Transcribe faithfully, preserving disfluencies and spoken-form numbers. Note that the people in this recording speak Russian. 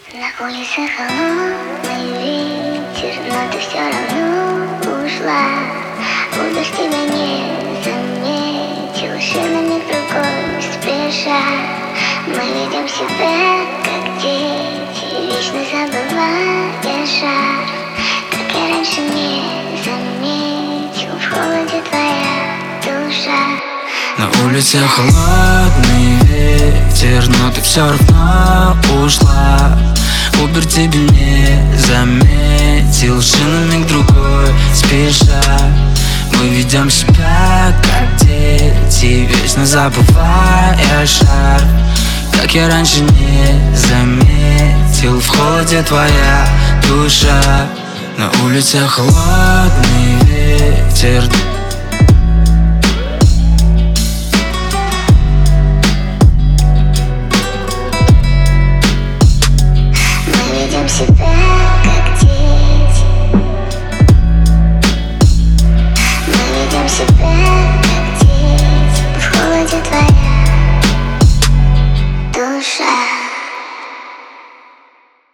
На улице холодный ветер, но ты все равно ушла. Убер тебя не заметил, шинами к другой спеша. Мы ведем себя как дети, вечно забывая шар. Как я раньше не заметил, в холоде твоя душа. На улице холодный ветер, но ты все равно ушла. Убер тебя не заметил, шинами к другой спеша. Мы ведем себя как дети, вечно забывая шар. Как я раньше не заметил, в холоде твоя душа. На улице холодный ветер. Себя как дети, мы ведем себя как дети, в холоде твоя